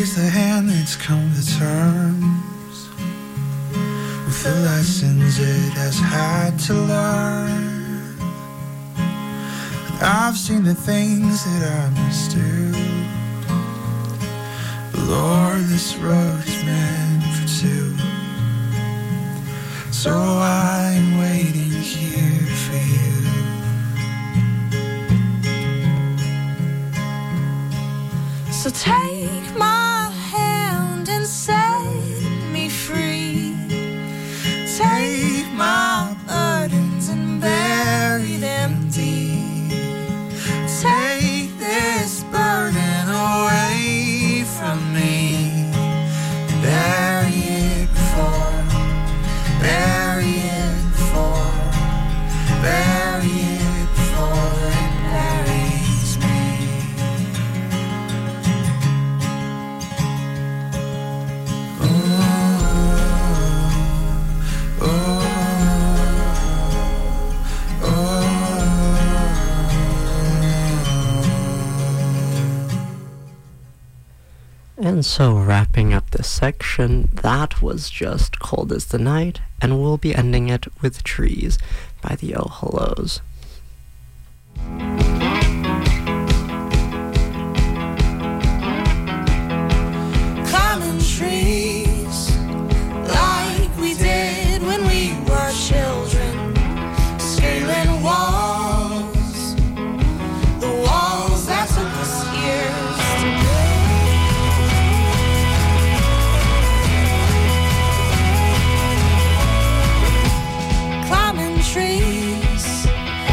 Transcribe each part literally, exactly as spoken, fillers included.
raise the hand that's come to terms with the lessons it has had to learn. And I've seen the things that I must do, but Lord, this road's meant for two. So I'm waiting here for you. So take my hand and set me free. Take my burdens and bury them deep. Take this burden away from me. Bury it before, bury it before, bury it before it buries me. And so wrapping up this section, that was just Cold as the Night, and we'll be ending it with Trees by the Oh Hellos. Climbing trees like we did when we were children, scaling walls, the walls that took us years to build. Climbing trees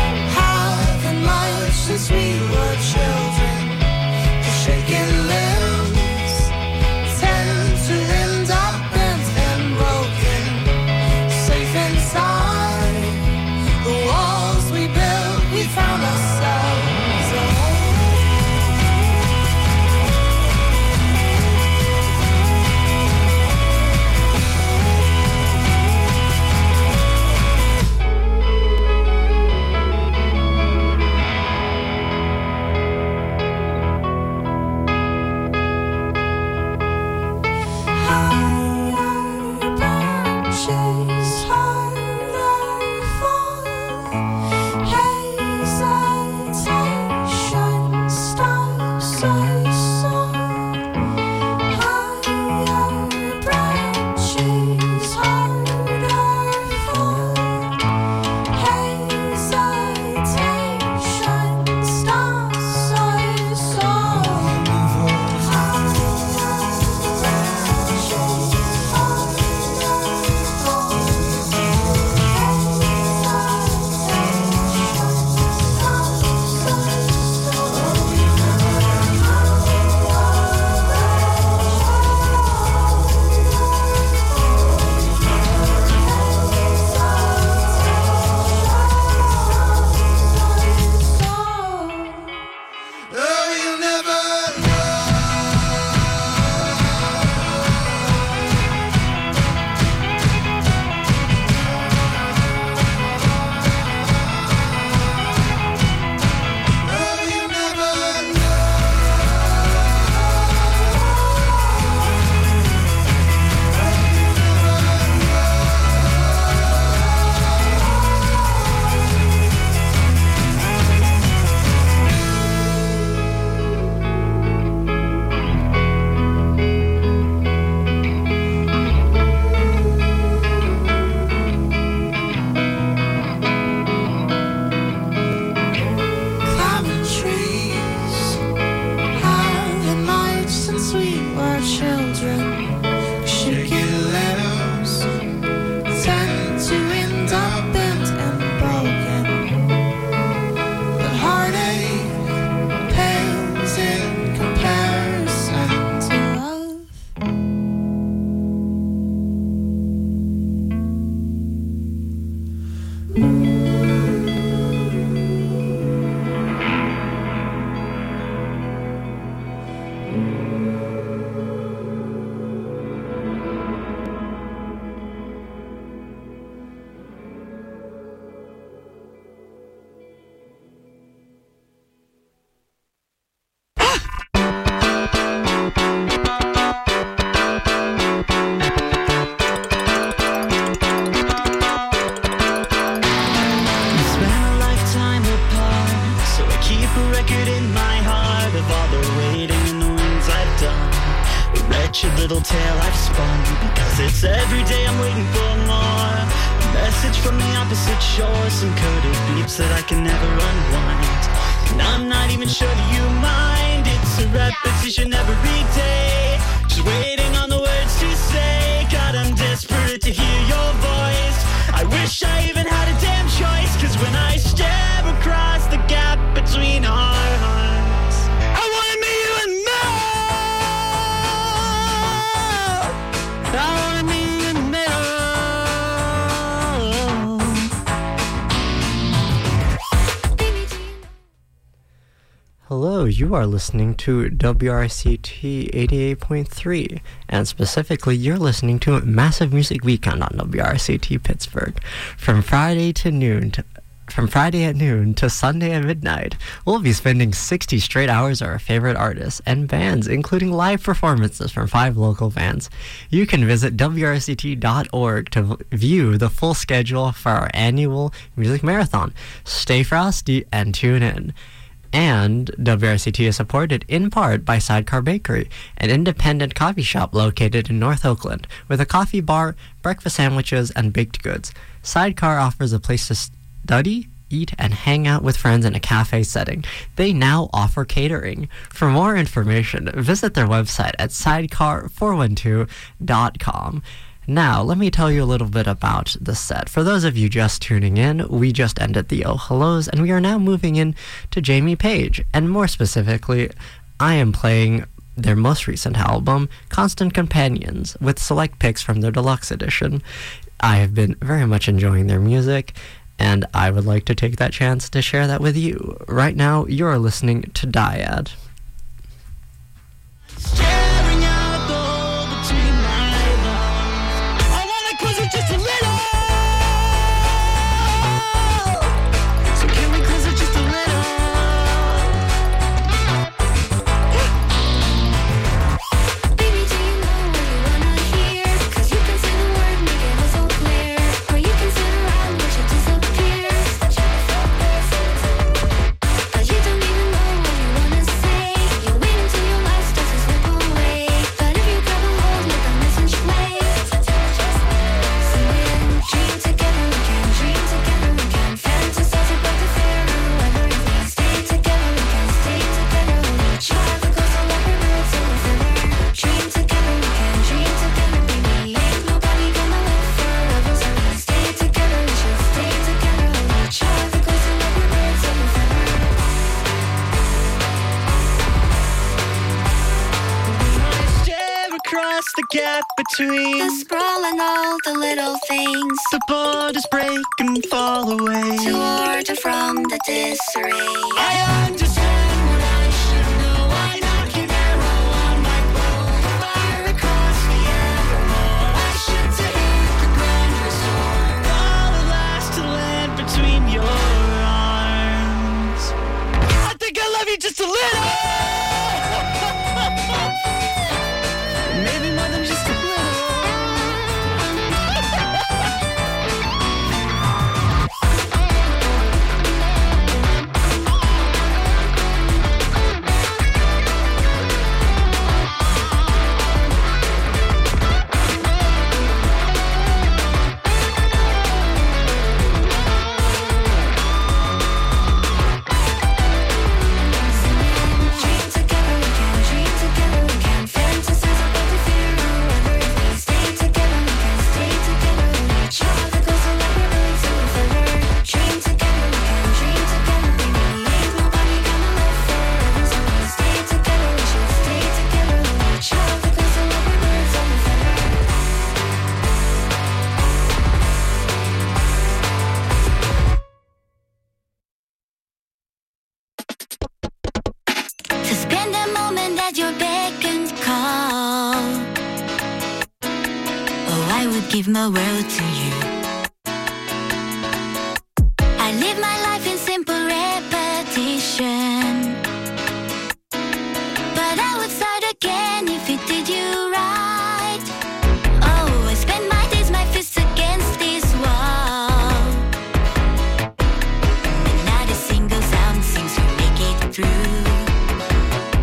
of all the waiting and the wins I've done. A wretched little tale I've spun, because it's every day I'm waiting for more. A message from the opposite shore, some coded beeps that I can never unwind. And I'm not even sure that you mind. It's a repetition every day, just waiting on the words to say. God, I'm desperate to hear your voice. I wish I even had a damn choice, cause when I stare across the gap between our hearts, I wanna meet you and more. I wanna meet you in the middle. Hello, you are listening to W R C T eighty-eight point three, and specifically, you're listening to Massive Music Weekend on W R C T Pittsburgh. From Friday to noon, to, from Friday at noon to Sunday at midnight, we'll be spending sixty straight hours of our favorite artists and bands, including live performances from five local bands. You can visit W R C T dot org to view the full schedule for our annual music marathon. Stay frosty and tune in. And W R C T is supported in part by Sidecar Bakery, an independent coffee shop located in North Oakland, with a coffee bar, breakfast sandwiches, and baked goods. Sidecar offers a place to study, eat, and hang out with friends in a cafe setting. They now offer catering. For more information, visit their website at sidecar four one two dot com. Now, let me tell you a little bit about the set. For those of you just tuning in, we just ended the Oh Hellos, and we are now moving in to Jamie Page. And more specifically, I am playing their most recent album, Constant Companions, with select picks from their deluxe edition. I have been very much enjoying their music, and I would like to take that chance to share that with you. Right now, you're listening to Dyad. Staring out the hole between my lungs, I wanna close it just a little. So can we close it just a little? Baby, do you know what you wanna hear? Cause you can say the word, make it all so clear. Or you can sit around, watch it disappear. Cause you don't even know what you wanna say. You wait until your life starts to slip away. But if you grab a hold, let the message play. Singing, dream together we can, dream together we can. Fantasize about the fair or everything. Stay together we can, stay together we can. Try the close to like we're birds of a feather. Dream together we can, dream together baby. Ain't nobody gonna live forever, so we stay together, we should stay together. We try the close to like we're birds of a feather. Stare across the gap The between sprawl and all the little things, the borders break and fall away. to order from the disarray. I understand what I should know. Why not keep arrow on my bow? Fire across the evermore. I should take the ground restore. All the last to land between your arms. I think I love you just a little. Maybe more than just a little. Dream together we can, dream together we can. Fantasize about the fear or everything. Stay together we can, stay together we can. Try the close to like we're birds of a feather. Dream together we can, dream together baby. Ain't nobody gonna live forever, so we stay together, we should stay together. We try the close to like we're birds of a feather. To spend a moment at your beck and call. Oh, I would give my world to you. I live my life in simple repetition, but I would start again if it did you right. Oh, I spend my days, my fists against this wall, and not a single sound seems to make it through.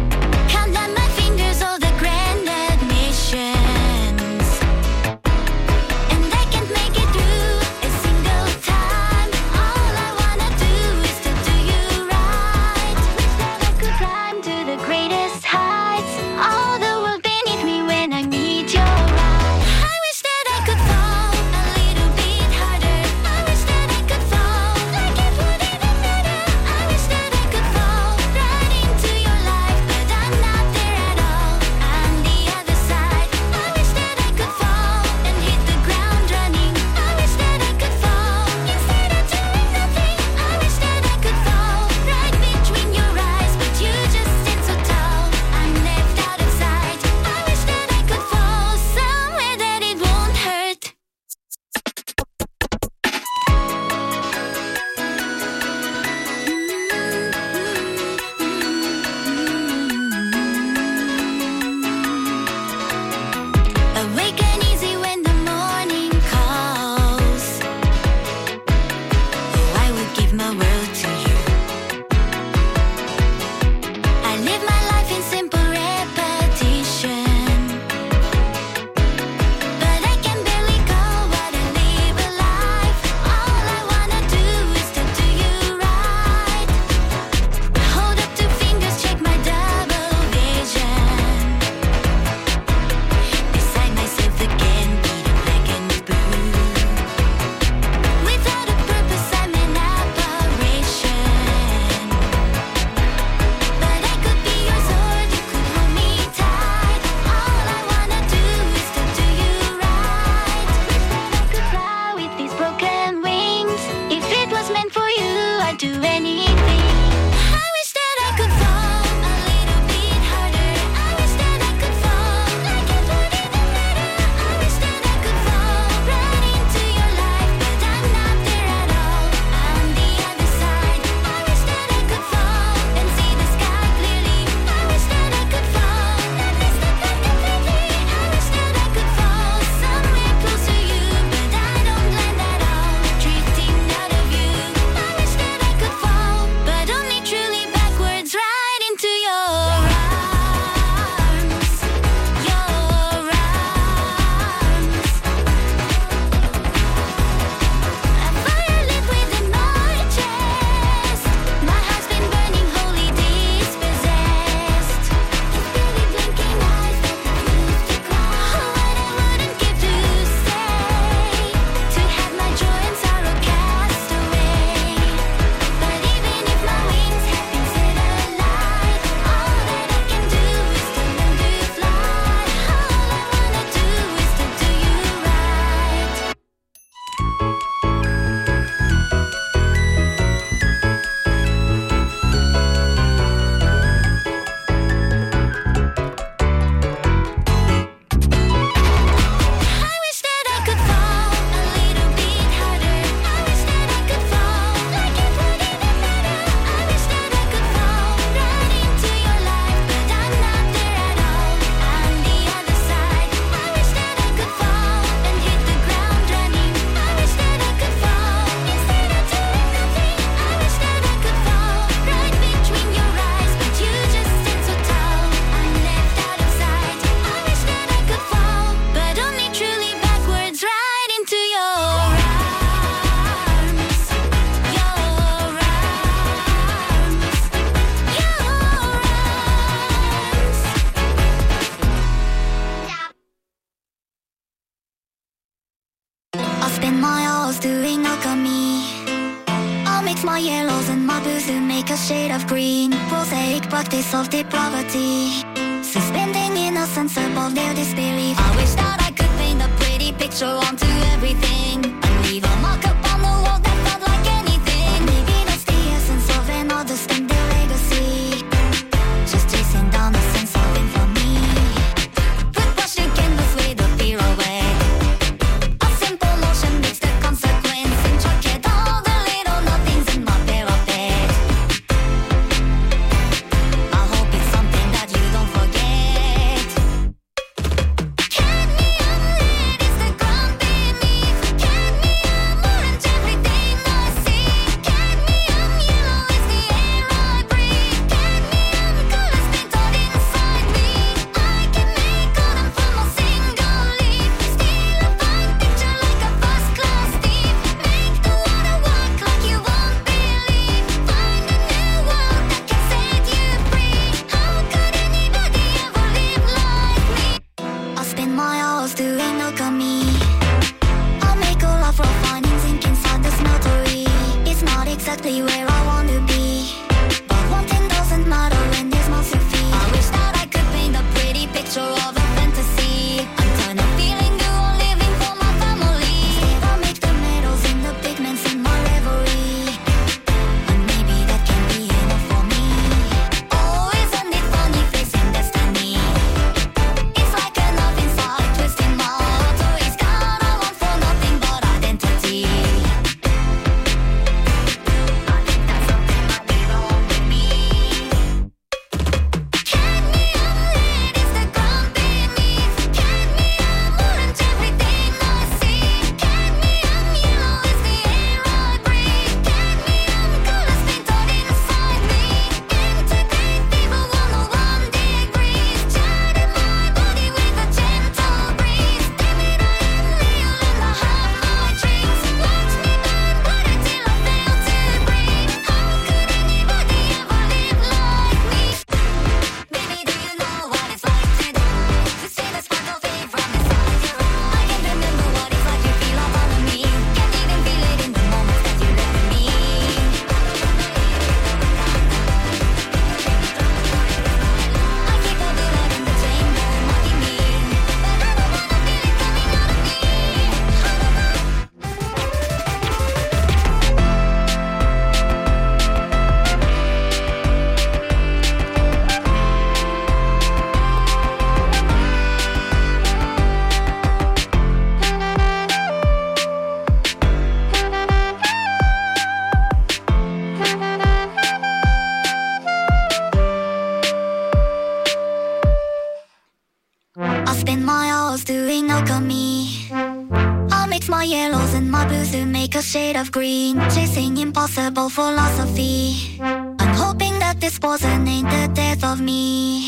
shade of green. Prosaic practice of depravity, suspending innocence above their disbelief. I wish that I could paint a pretty picture onto everything and leave a mark upon the wall that felt like anything. Maybe that's the essence of an artist and their legacy, just chasing down a sense of infamy. With brush and canvas with a fear away. A simple motion makes the consequence intricate. All the little nothings in my parapet. I hope it's something that you don't forget. Cadmium lead is the ground beneath. Cadmium orange everything I see. Cadmium yellow is the air I breathe. Cadmium colors painted inside me. I can make autumn from a single leaf. Steal a fine picture like a first-class thief. Make the water walk like you won't believe. Find a new world that can set you free. How could anybody ever live like me? I spend my hours doing alchemy. I'll make a lot for finding zinc inside the smeltery. It's not exactly where I want to be, but one thing doesn't matter when there's mouths to feed. I wish that I could paint a pretty picture of a fantasy. I'm tired of feeling good or living for my family. Instead I make the metals and the pigments in my reverie, and maybe that can be enough for me. Oh, isn't it funny facing destiny? It's like a knife inside, twisting my heart. Always got I want for nothing but identity. I think that's something that belong with me. Cadmium lead is the ground beneath. Cadmium orange everything I see. Cadmium yellow is the air I breathe. Cadmium colors painted inside me. Integrate fever one oh one degrees. Chatting my body with a gentle breeze. Damn it, I am Leo and I have my dreams. Watch me burn brighter till I fail to breathe. How could anybody ever live like me? Baby, do you know what it's like to die? To see the spark of flame from inside your eye. I can't remember what it's like to feel all of me. Can't even feel it in the moments that you left me. I keep all the blood in the chamber mocking me, but I don't wanna feel it coming out of me. I spend my hours doing alchemy. I'll mix my yellows and my blues to make a shade of green, chasing impossible philosophy. I'm hoping that this poison ain't the death of me.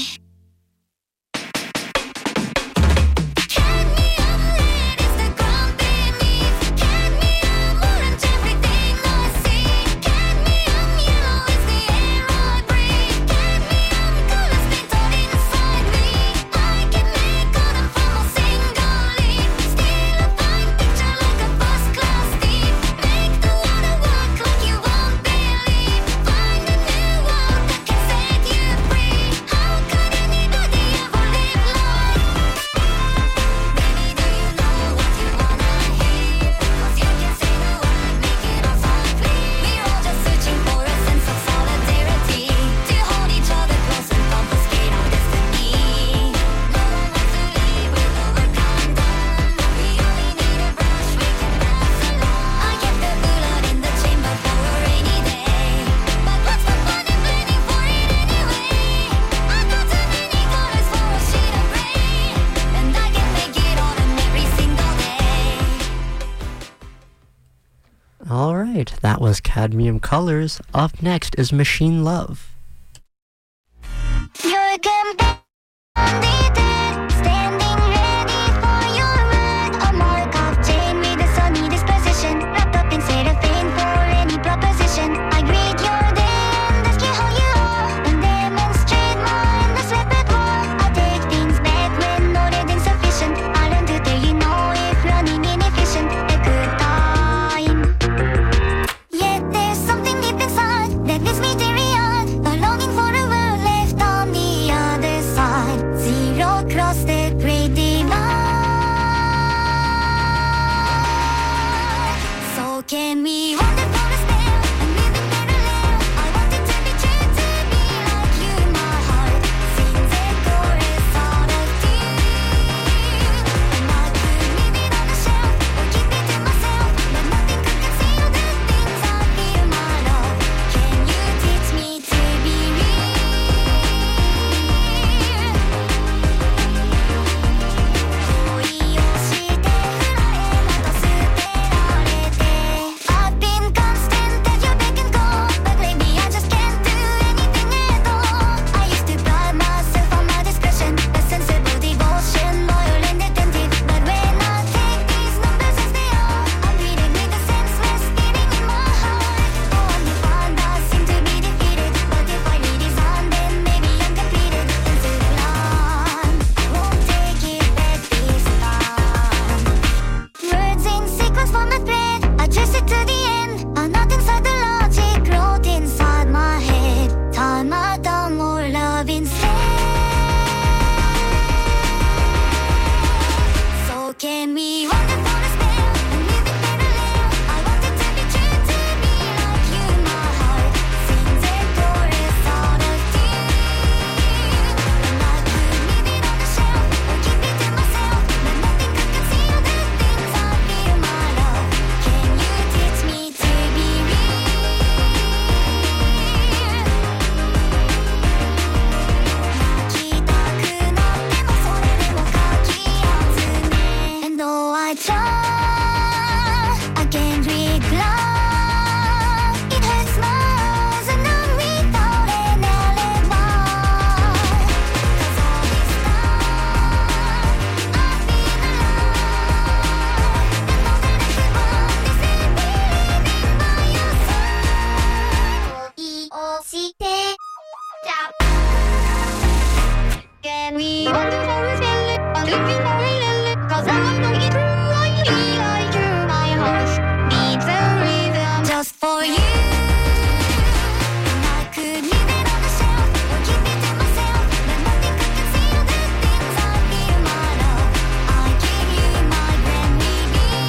Cadmium lead is the ground beneath. Cadmium orange everything I see. Cadmium yellow is the air I breathe. Cadmium colors painted inside me. I can make autumn from a single leaf. Steal a fine picture like a first-class thief. Make the water walk like you won't believe. Find a new world that can set you free. How could anybody ever live like? Baby, do you know what you wanna hear? 'Cause you can say the word, make it all sound clear. We're all just searching for a sense of solidarity, to hold each other close and confiscate our destiny. No one wants to leave with the work undone. We only need a brush we can pass along. I kept the blood in the chamber for a rainy day, but what's the fun in planning for it anyway? I got too many colors for a sheet of gray, and I can make it autumn every single day. All right, that was Cadmium Colors. Up next is Machine Love. You're completely dead, standing ready for your word. A mark of chain with a sunny disposition, wrapped up in cellophane for any proposition. I greet your day and ask you how you are, and demonstrate my endless repertoire. I take things back when noted insufficient. I learn to tell you no if running inefficient. A good time. Yet there's something deep inside that leaves me teary-eyed. Just for you, I could leave it on the shelf or keep it to myself, but nothing could conceal the things I feel, my love. I give you my grand reveal.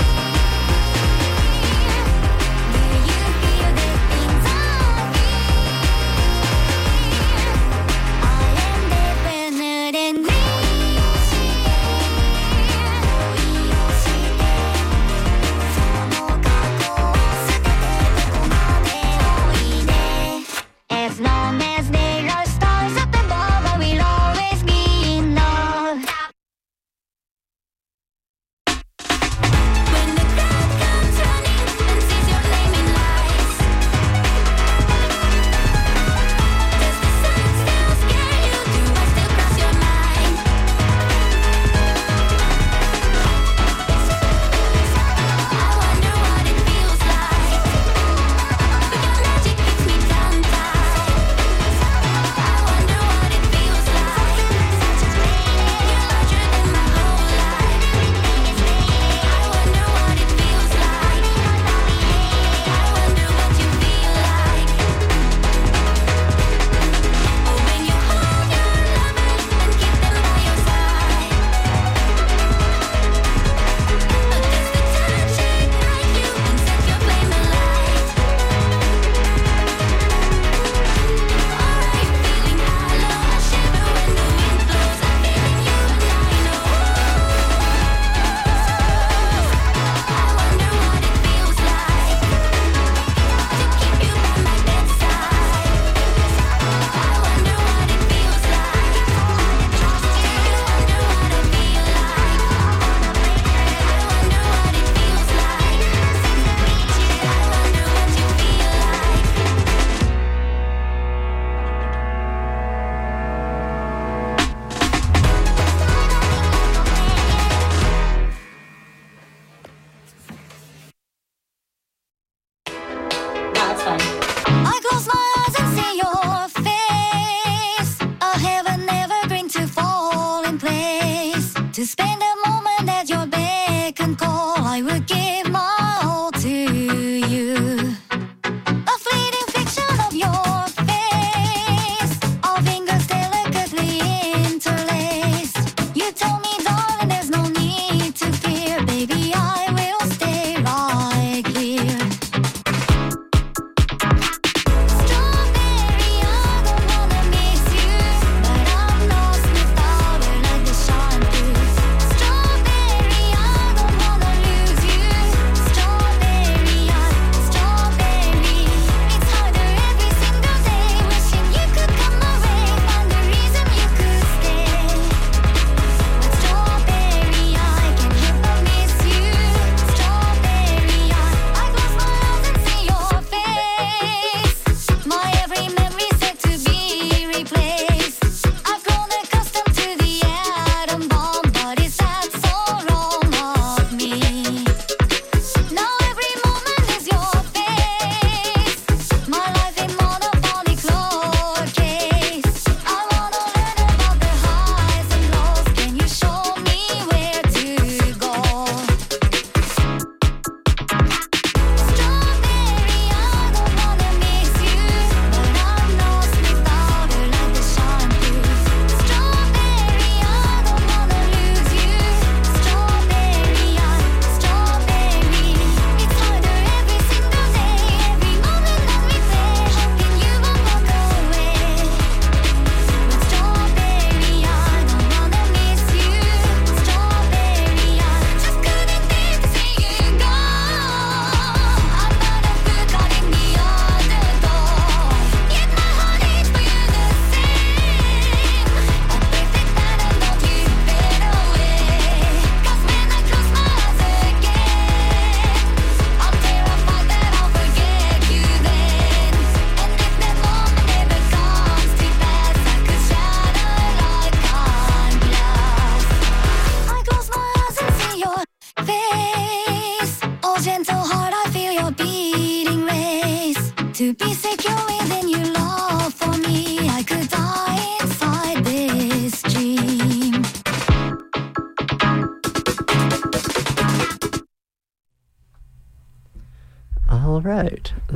Do you feel the things I feel? I am definite and real. その過去を捨ててどこまでおいで As long as there are stars up above, we'll always be in love. When the crowd comes running and sees your name in lights, does the sun still scare you? Do I still cross your mind? I wonder what it feels like. Your magic keeps me tongue-tied.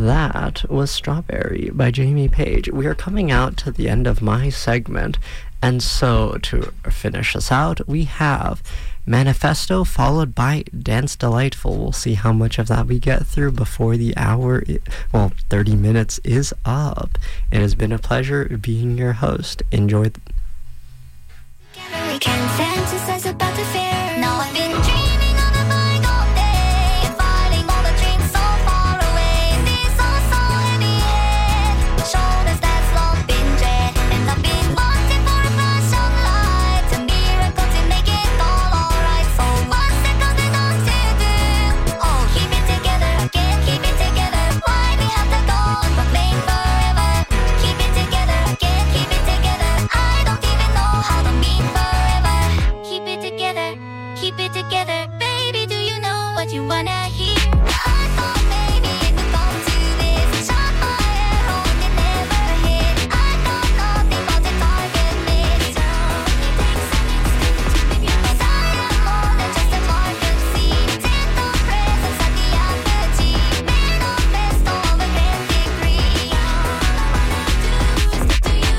That was Strawberry by Jamie Page. We are coming out to the end of my segment, and so to finish us out, we have Manifesto followed by Dance Delightful. We'll see how much of that we get through before the hour, I- well, thirty minutes is up. It has been a pleasure being your host. Enjoy. Th- Together we can fantasize about the fair. Now I've been dreaming of a bygone day and fighting all the dreams so far away. These are so heavy head, shoulders that's long been dread, and I've been wanting for a flash of light, a miracle to make it all alright. So what's there going on to do? Oh, keep it together again, keep it together. Why we have to go and proclaim forever? Keep it together again, keep it together. I don't even know how to mean forever. Keep it together, keep it together. Baby, do you know what you wanna hear? I thought maybe it would come to this. Shot my arrow and it never hit. I got nothing but a target miss. It takes an instinct to give you a sign of more than just a market scene. Take the presence at the apogee. Manifesto of a grand degree. All I wanna do is get to you.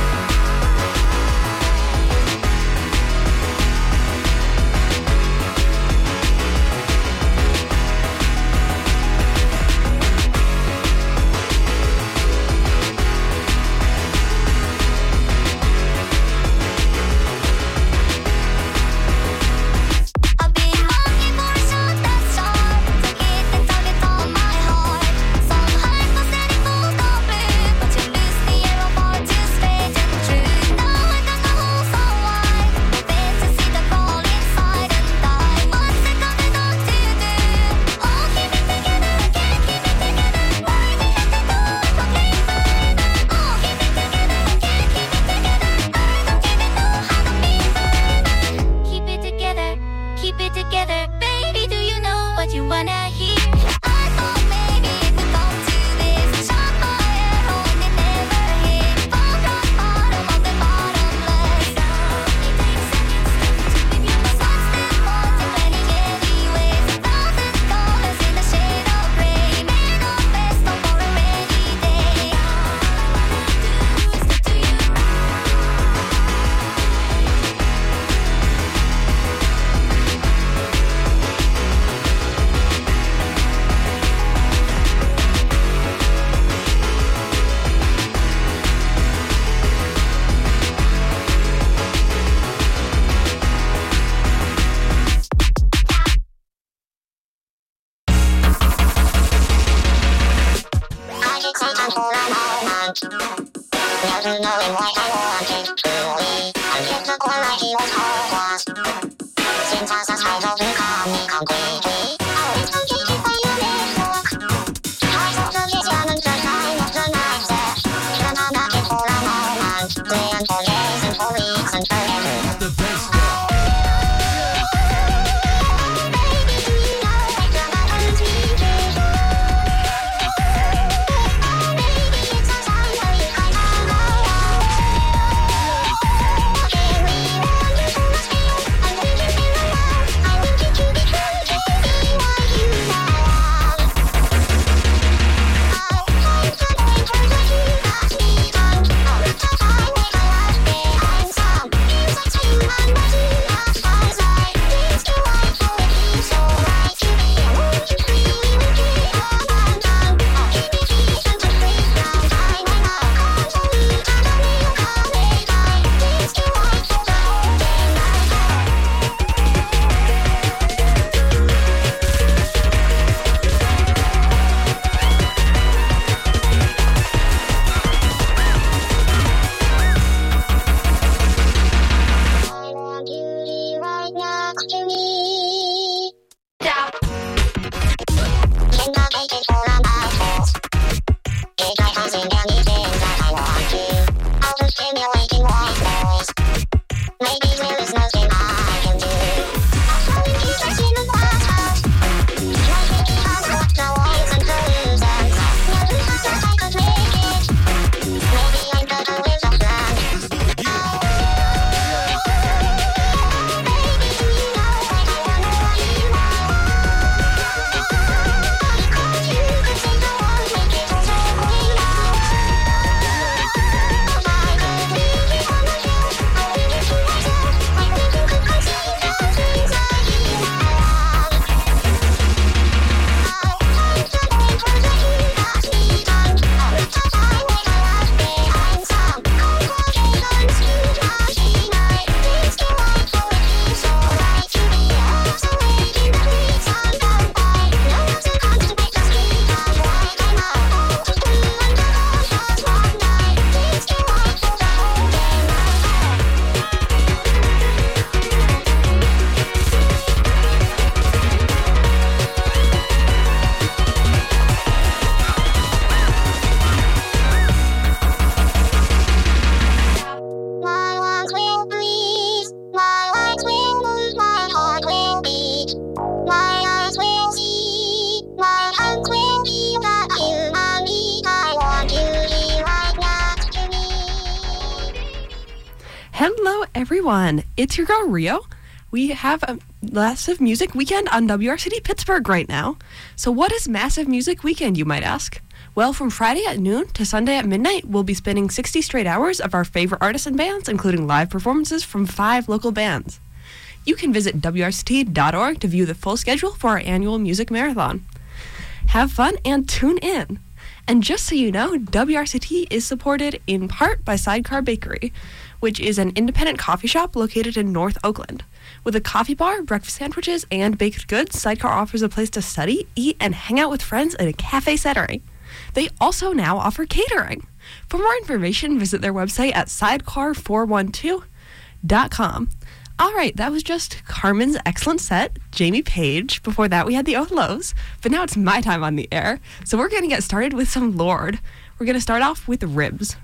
I've been longing for a shot that's sharp to hit the target on my heart. Some hypostatic fools go blue, but you lose the arrow far too straight and true. Now I got the hole so wide, fantasy that crawl inside and die. What's it coming on to do? Oh, keep it together again, keep it together. Why we have to go and proclaim forever? Oh, keep it together again, keep it together. I don't even know how to mean forever. Keep it together, keep it together. Baby, do you know what you wanna hear? I thought maybe it would come to this. Shot my arrow and it never hit. Found rock bottom of the bottomless. It takes an instinct to give you a what's there more to planning anyways. Thousand colors in the shade of gray. Manifesto for a rainy day. All I wanna do is get to you. I keep searching for a moment, never knowing what I wanted truly. I hit the core like he was hopeless. Synthesis has all become me completely. Oh, it's completely for you, look. Eyes of the vision and the sign of the next step. Even I'm looking for a moment, playing for days and for weeks and forever. Baby, do you know what the buttons mean to you? Maybe it's a sign that we kind of know. Okay, we want you to must feel. I want you to feel alive. I want you to be true to me. Hello, everyone. It's your girl, Rio. We have a Massive Music Weekend on W R C T Pittsburgh right now. So what is Massive Music Weekend, you might ask? Well, from Friday at noon to Sunday at midnight, we'll be spinning sixty straight hours of our favorite artists and bands, including live performances from five local bands. You can visit W R C T dot org to view the full schedule for our annual music marathon. Have fun and tune in. And just so you know, W R C T is supported in part by Sidecar Bakery, which is an independent coffee shop located in North Oakland. With a coffee bar, breakfast sandwiches, and baked goods, Sidecar offers a place to study, eat, and hang out with friends in a cafe setting. They also now offer catering. For more information, visit their website at sidecar four one two dot com. All right, that was just Carmen's excellent set, Jamie Page. Before that, we had the Olos. But now it's my time on the air, so we're going to get started with some Lorde. We're going to start off with Ribs.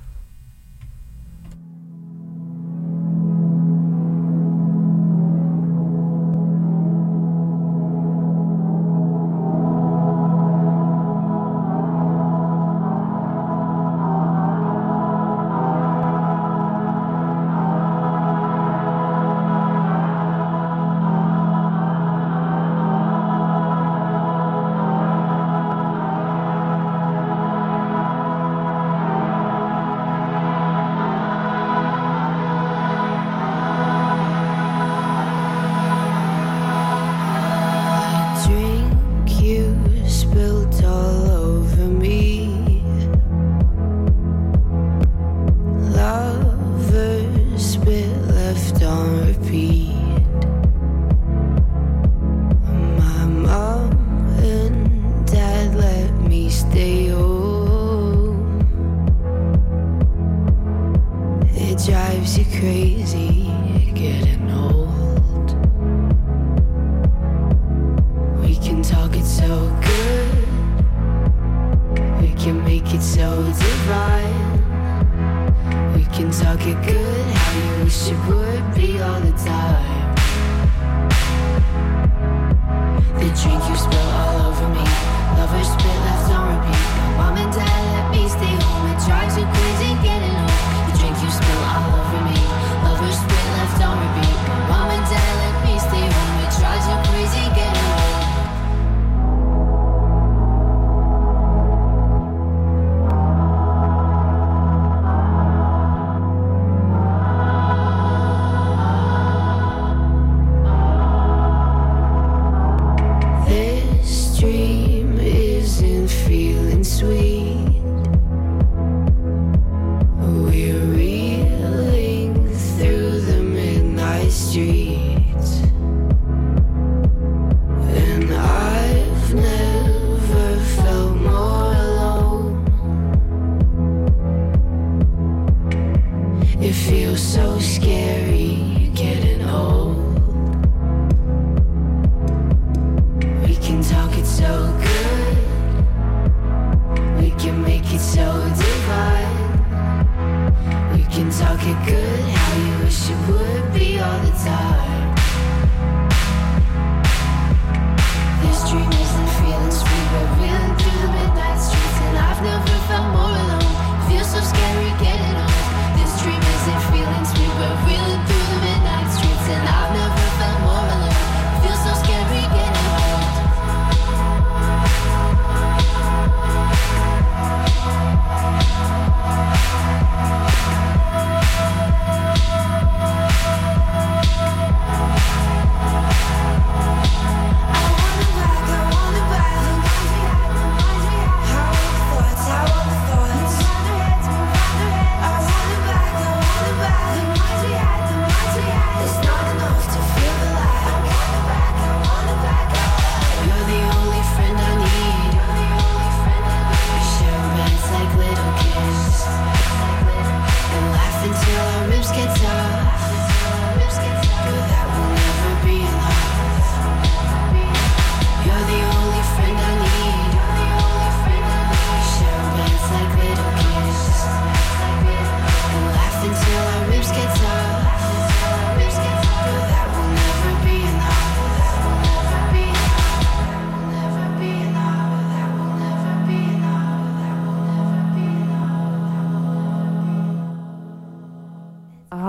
I want the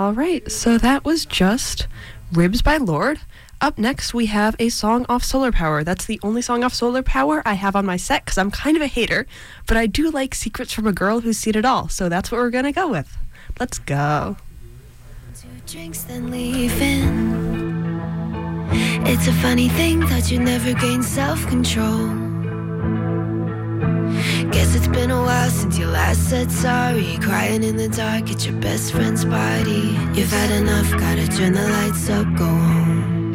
All right, so that was just Ribs by Lorde. Up next, we have a song off Solar Power. That's the only song off Solar Power I have on my set because I'm kind of a hater, but I do like Secrets from a Girl Who's Seen It All, so that's what we're going to go with. Let's go. Two drinks, then leaving. It's a funny thing that you never gain self-control. Guess it's been a while since you last said sorry. Crying in the dark at your best friend's party. You've had enough, gotta turn the lights up, go home.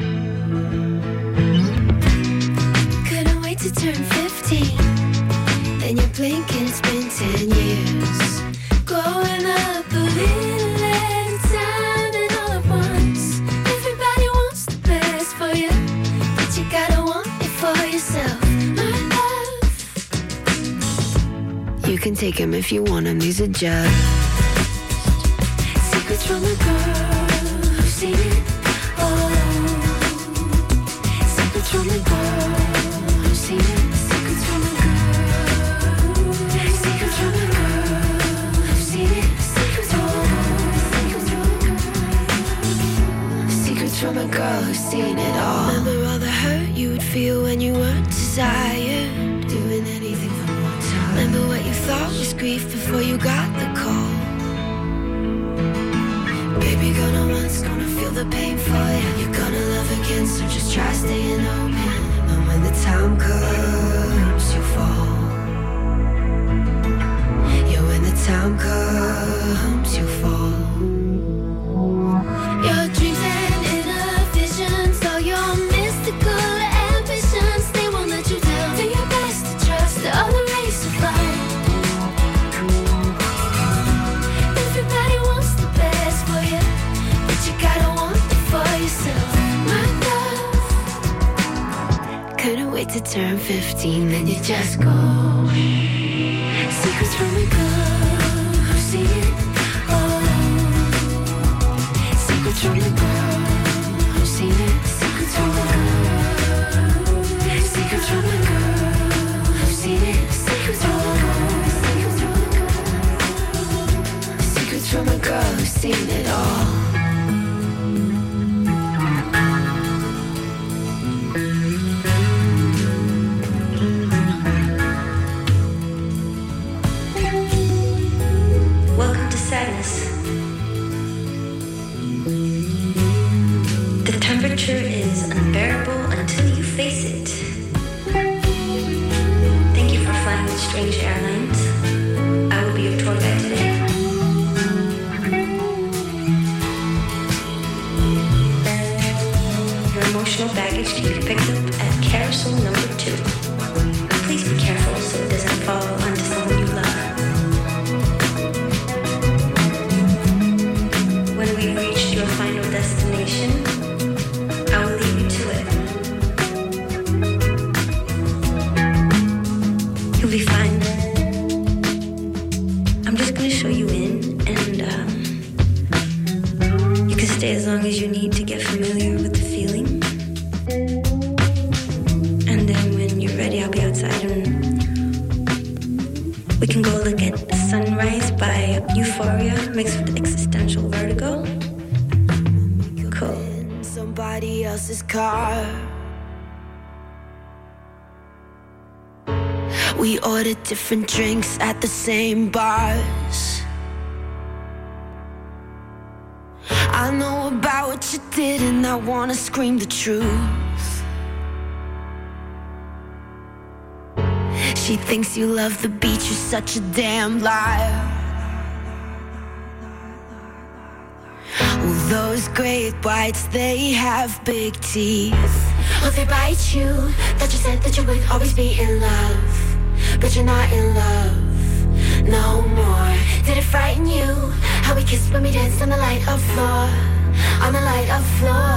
Couldn't wait to turn fifteen. Then you blink and it's been ten years. Growing up a little at a time and all at once. Everybody wants the best for you, but you gotta want it for yourself. You can take him if you want him, these are just secrets from a girl who's seen it all. Secrets from a girl who's seen it. Secrets from a girl. Secrets from a girl who's seen it. Secrets from a girl. Secrets from a girl who's seen it all. Remember all the hurt you would feel when you weren't desired, doing anything for more time. Remember what you thought was grief before you got the call. Baby, gonna once, gonna feel the pain for you. You're gonna love again, so just try staying open. And when the time comes, you fall. Yeah, when the time comes, you fall. Your dreams and inner visions, all your mystical ambitions, they won't let you down. Do your best to trust the other race of life. Everybody wants the best for you, but you gotta want it for yourself, my love. Couldn't wait to turn fifteen, then you just go. Secrets from a girl who's seen it all. Secrets from a girl who's seen it. Secrets from a girl. Secrets from a girl who's seen it. Secrets from a girl. Secrets from a girl who's seen it all. Welcome to sadness. The temperature is unbearable until you face it. Thank you for flying with Strange Airlines. I will be your tour guide today. Your emotional baggage can be picked up at carousel number two. Please be careful so it doesn't fall onto someone you love. When we've reached your final destination, I will leave you to it. You'll be fine. I'm just gonna show you in, and um, you can stay as long as you need to get familiar with the feeling. And then when you're ready, I'll be outside and we can go look at Sunrise by Euphoria mixed with existential vertigo. Cool. In somebody else's car. We ordered different drinks at the same bars. I know about what you did and I wanna scream the truth. She thinks you love the beach, you're such a damn liar. Well, those great whites, they have big teeth. Oh, they bite you, that you said that you would always be in love, but you're not in love no more. Did it frighten you, how we kissed when we danced on the light of floor, on the light of floor?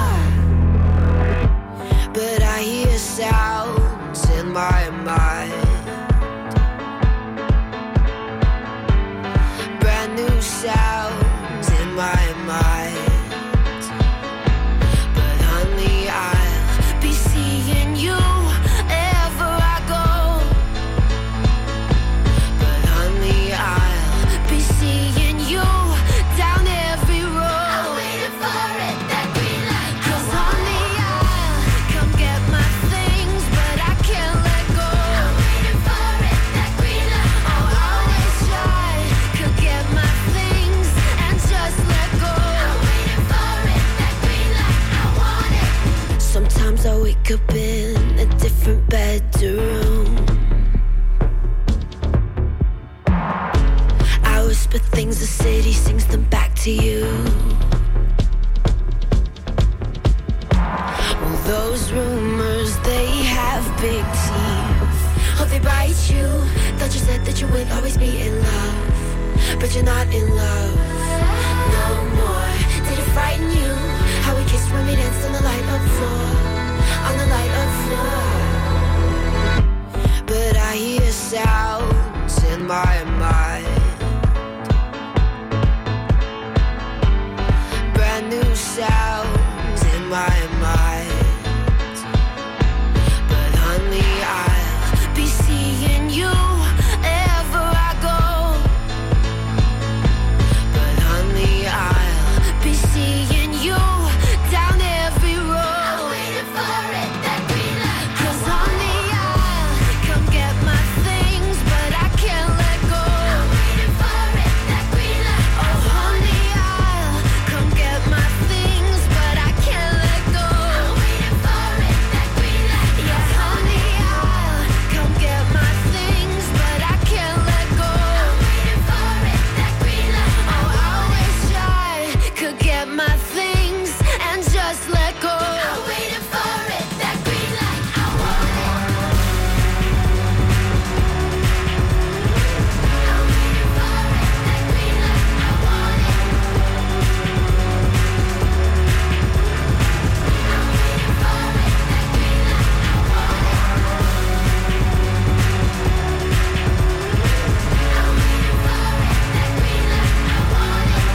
But I hear sounds in my mind, brand new sounds in my mind. But honey, I'll be seeing you wherever I go. But honey, I'll be seeing you down every road. wake up in a different bedroom. I whisper things, the city sings them back to you. Well, those rumors, they have big teeth. Oh, they bite you. Thought you said that you would always be in love, but you're not in love no more. Did it frighten you? How we kissed when we danced on the light up floor, on the light up floor. But I hear sounds in my mind, brand new sounds in my mind. But honey, I'll be seeing you ever I go. But honey, I'll be seeing you down every road. I'm waiting for it, that green light. 'Cause honey, I'll come get my things, but I can't let go. I'm waiting for it, that green light. Oh honey, I'll come get my things, but I can't let go. I'm waiting for it, that green light. Yeah, honey, I'll come get my things, but I can't let go. I'm waiting for it, that green light. Oh, I wish I could get my things and just let go. I'm waiting for it, that green light. I want it. I'm waiting for it, that green light. I want it. I'm waiting for it, that green light. I want it. I'm waiting for it, that green light. I want it.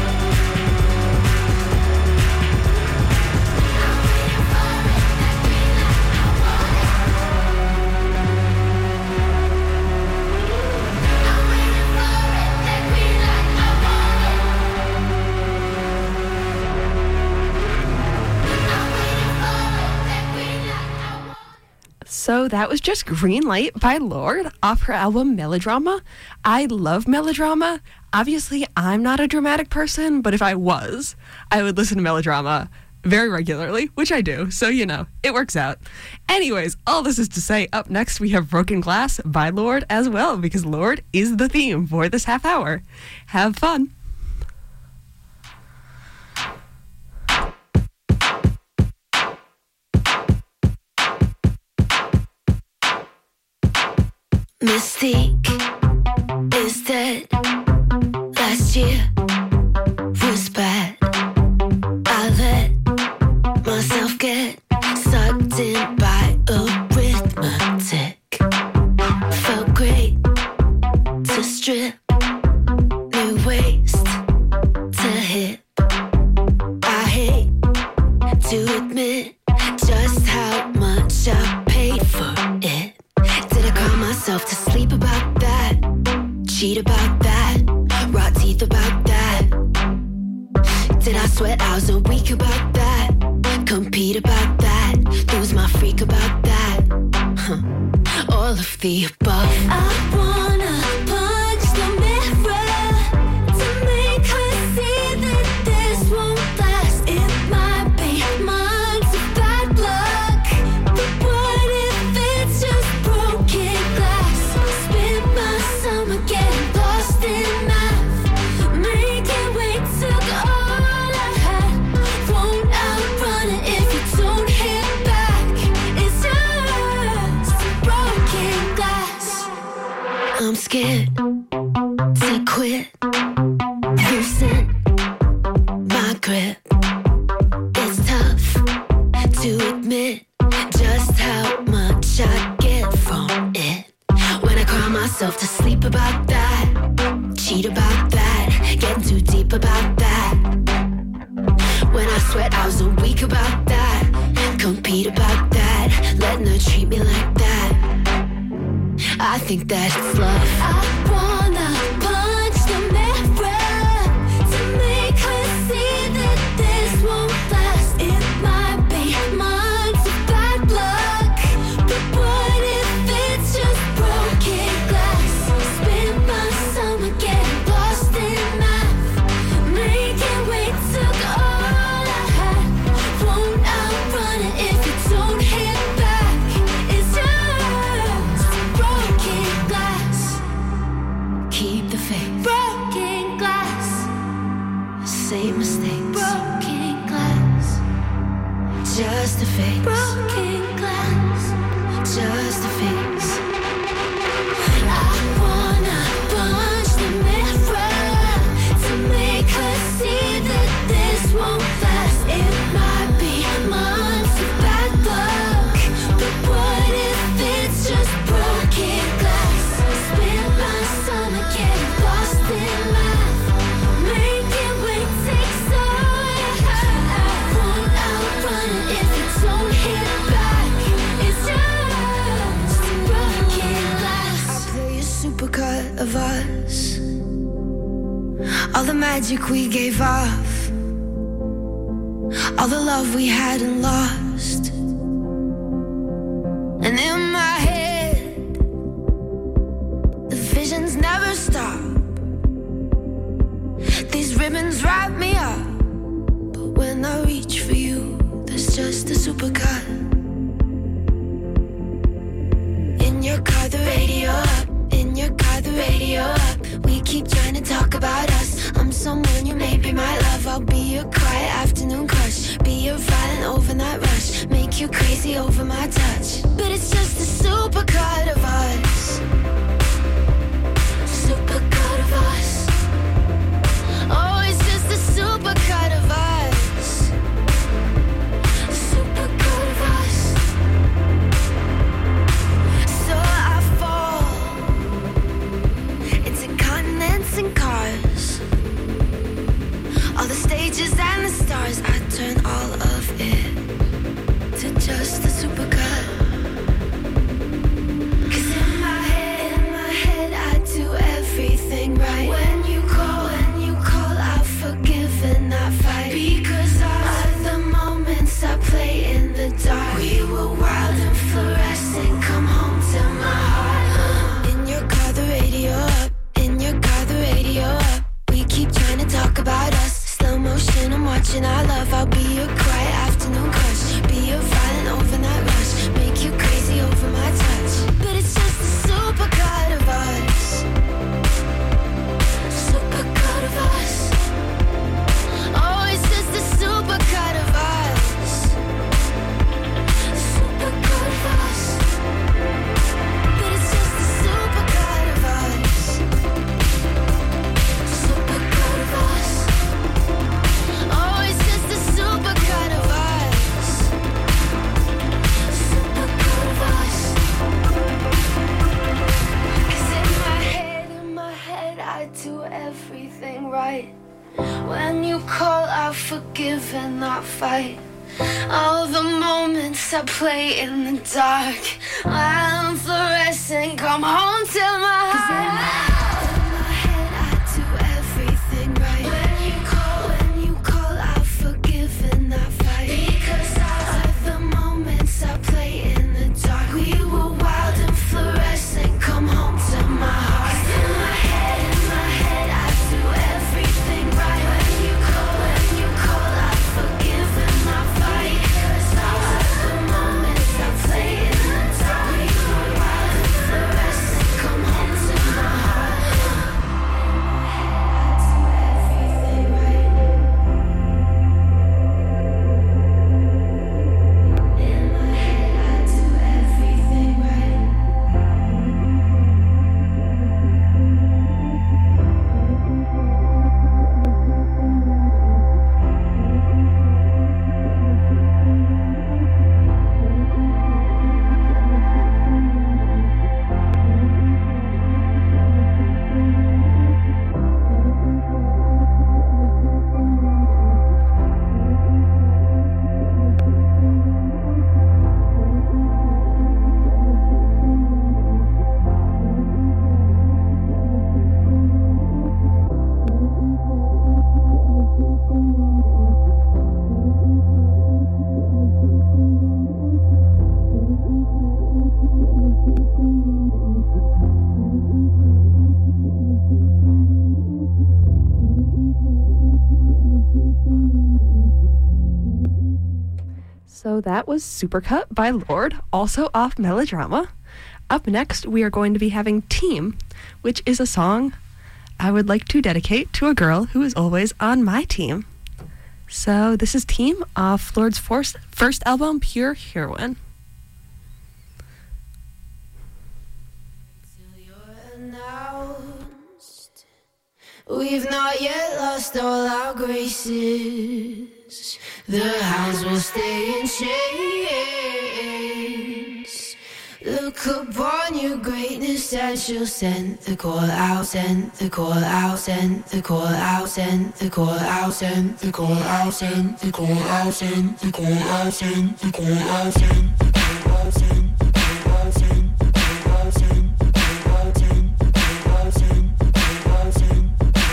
So that was just Green Light by Lorde off her album Melodrama. I love melodrama. Obviously, I'm not a dramatic person, but if I was, I would listen to melodrama very regularly, which I do. So, you know, it works out. Anyways, all this is to say, up next we have Broken Glass by Lorde as well, because Lorde is the theme for this half hour. Have fun. Mystique is dead. Last year was bad. I let myself get sucked in by arithmetic. Felt great to strip, new waist to hip. I hate to admit just how much I paid for it. Did I cry myself to sleep about that? Cheat about that? Raw teeth about that? Did I sweat hours a week about that? Compete about that? Lose my freak about that? Huh. All of the above. I wanna punch the mirror to make her see that this won't last. It might be months of bad luck, but what if it's just broken glass? Spent my summer getting lost in math, making way took all I had. Won't outrun it if you don't hit back. It's just broken glass. I'm scared to quit, loosen my grip. It's tough to admit just how much I get from it. When I cry myself to sleep about that, cheat about that, getting too deep about that. When I sweat hours a week about that, compete about that, letting her treat me like that. I think that it's love. I wanna punch the mirror to make her see that this won't last. It might be months of bad luck, but what if it's just broken glass? Spent my summer getting lost in math, making way took all I had. Won't outrun it if you don't hit same mistakes. Broken glass, just a face. Broken glass, just a face. I wanna punch the mirror to make her see that this won't last. It might be months of bad luck, but what if it's just broken glass? Spend my summer getting lost in math, making we take so I won't outrun it if it don't hit back. It's just broken glass. I play a supercut of us, all the magic we gave off, all the love we hadn't lost. And in my head, the visions never stop. These ribbons wrap me up, but when I reach for you, there's just a supercut. In your car, the radio up. In your car, the radio up. We keep trying to talk about us. I'm someone you may be my love. I'll be your quiet afternoon crush, be your violent overnight rush, make you crazy over my touch. But it's just a supercut of us. Supercut of us. Oh, it's just a supercut of us. Supercut of us. So I fall into continents and cars, all the stages and the stars. I turn all of it to just a supercut. 'Cause in my head, in my head, I do everything right. When you call, when you call, I forgive and I fight. Because of the moments I play in the dark, we were wild and fluorescent. Come home to my heart. In your car, the radio up. In your car, the radio up. We keep trying to talk about us. Slow motion, I'm watching our love. I'll be your quiet afternoon crush, be your violent overnight rush, make you crazy over my touch. But it's just a supercut of us. Supercut of us. Oh, it's just a supercut of us. Supercut of us. But it's just a supercut of us. Supercut of us. Oh, it's just a supercut of us. Supercut of us. 'Cause in my head, in my head, I do everything right. When you call, I forgive and not fight. All the moments I play in the dark, I'm fluorescent. Come home to my heart. In my head, I do everything right. When you call, when you call, I forgive and not fight. Because of the moments I play in the dark, we were wild and fluorescent. Come home to my heart. In my head, in my head, I do everything right. When you call, when you call, I forgive and not fight. Because of the moments I play in the dark, we were wild and fluorescent. Come home to my heart. In my head, I do everything right. In my head, I do everything right. So that was Supercut by Lorde, also off Melodrama. Up next, we are going to be having Team, which is a song I would like to dedicate to a girl who is always on my team. So this is Team off Lord's first, first album, Pure Heroine. We've not yet lost all our graces. The hounds will stay in chains. Look upon your greatness and she'll send the call out, send the call out, send the call out, send the call out, send the call out, send the call out, send the call out, send the call out, send the call out, send the call out, send the call out, send the call out, send the call out, send the call out, send.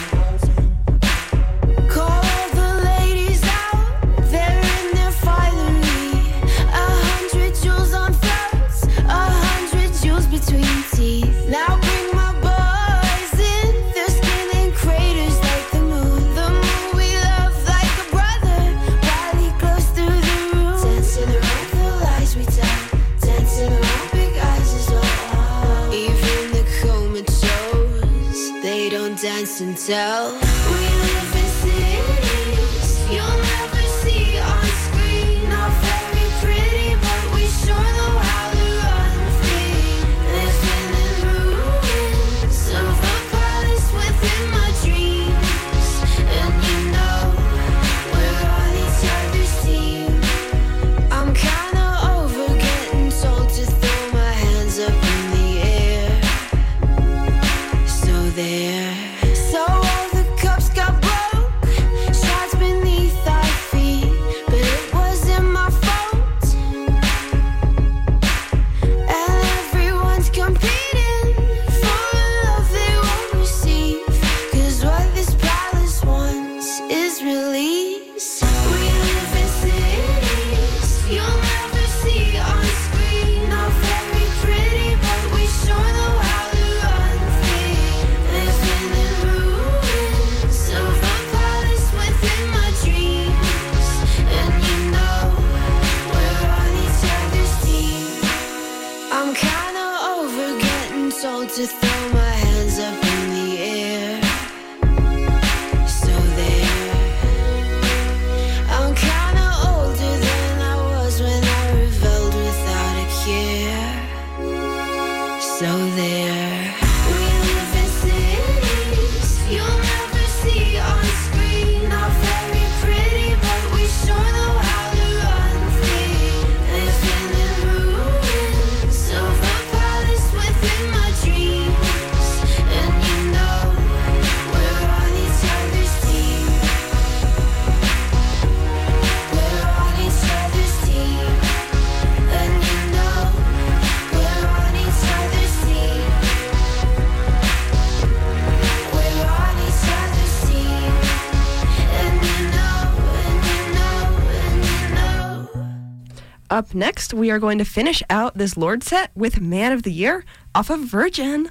Call the ladies out, they're in their finery. A hundred jewels on throats, a hundred jewels between teeth. Now bring my boys in, their skin in craters like the moon. The moon we love like a brother, body glows through the room. Dancing around the lies we tell, dancing around big eyes as well. Even the comatose, they don't dance and tell. We live in cities you'll never see on screen. Not very pretty, but we sure know how to run free. Living in ruins of a palace within my dreams. And you know, we're on each other's team. I'm kinda over getting told to throw my hands up in the air. So there. So all the cups got broke, shards beneath our feet, but it wasn't my fault. And everyone's competing for a love they won't receive, 'cause what this palace wants is release. We live in cities you'll never see on screen. Not very pretty, but we sure know how to run free. Living in ruins of a palace within my dreams. And you know, we're on each other's team. I'm kinda over getting told to throw my hands up in the air. So there. I'm kinda older than I was when I rebelled without a care. So there. We live in cities you'll never see on screen. Not very pretty, but we sure know how to run free. Living in ruins of a palace within my dreams. And you know, we're on each other's team. We're on each other's team. And you know, we're on each other's team. We're on each other's team. And you know, and you know, and you know. Up next, we are going to finish out this Lord set with Man of the Year off of Virgin.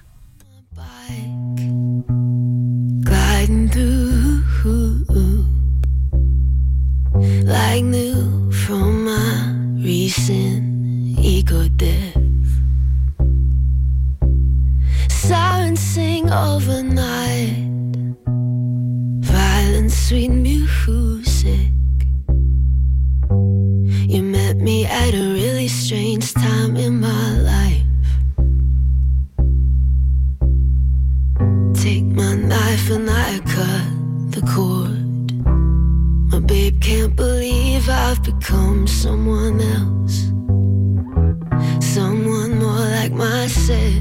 Gliding through like new from my recent ego death. Sirens sing overnight, violent sweet music. You met me at a really strange time in my life. Take my knife and I cut the cord. My babe can't believe I've become someone else, someone more like myself.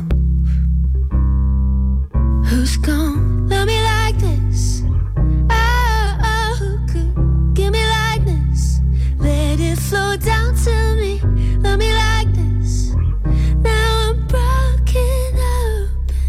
Who's gonna love me like this? Oh, oh, who could give me like this? Let it flow down to me. Love me like this. Now I'm broken open.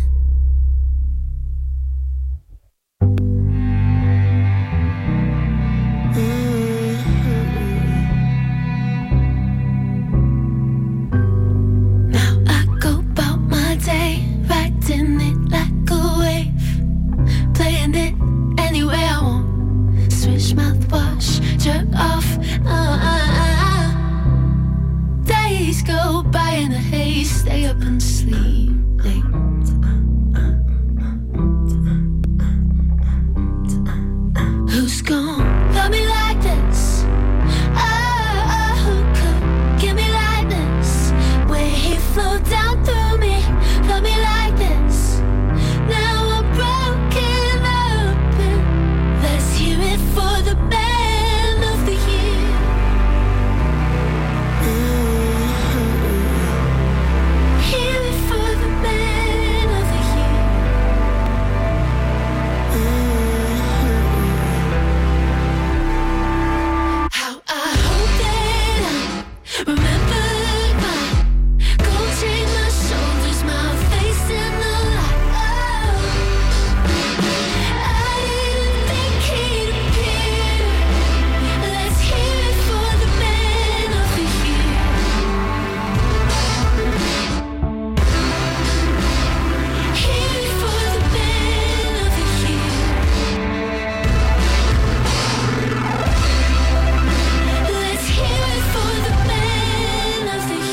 Now I go about my day, riding it like a wave, playing it any way I want. Switch mouthwash, jerk off. Uh, uh, uh. Days go by in a haze, stay up and sleep late. is gone. Love me like this. Oh, oh, come get me like this. Where he flowed down through me. Love me like this. Now I'm broken open. Let's hear it for the man of the year. Hear it for the man of the year. How I hope that I remember my gold chain, my shoulders, my face in the light. Oh, I didn't think he'd appear. Let's hear it for the man of the year. Hear it for the man of the year. Let's hear it for the man of the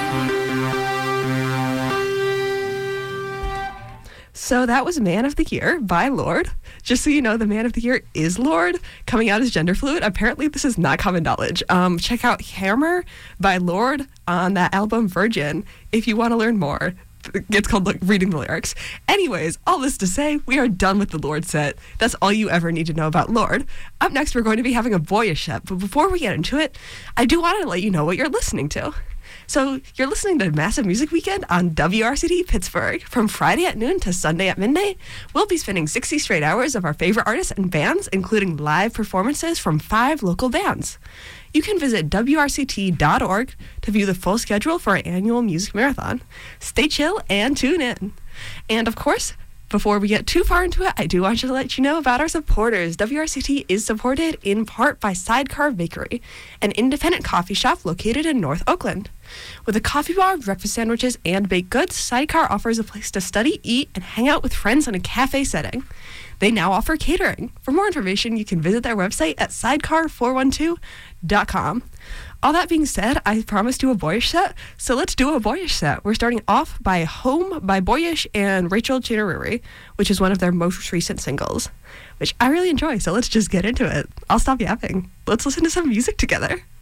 year. So that was Man of the Year by Lorde. Just so you know, the Man of the Year is Lorde, coming out as gender fluid. Apparently, this is not common knowledge. Um, check out Hammer by Lorde on that album Virgin if you want to learn more. It's called like, Reading the Lyrics. Anyways, all this to say, we are done with the Lorde set. That's all you ever need to know about Lorde. Up next, we're going to be having a boyish set. But before we get into it, I do want to let you know what you're listening to. So you're listening to Massive Music Weekend on W R C T Pittsburgh. From Friday at noon to Sunday at midnight, we'll be spending sixty straight hours of our favorite artists and bands, including live performances from five local bands. You can visit W R C T dot org to view the full schedule for our annual music marathon. Stay chill and tune in. And of course, before we get too far into it, I do want to let you know about our supporters. W R C T is supported in part by Sidecar Bakery, an independent coffee shop located in North Oakland. With a coffee bar, breakfast sandwiches, and baked goods, Sidecar offers a place to study, eat, and hang out with friends in a cafe setting. They now offer catering. For more information, you can visit their website at sidecar four one two dot com. All that being said, I promised you a boyish set, so let's do a boyish set. We're starting off by Home by Boyish and Rachel Chiruriri, which is one of their most recent singles, which I really enjoy, so let's just get into it. I'll stop yapping. Let's listen to some music together.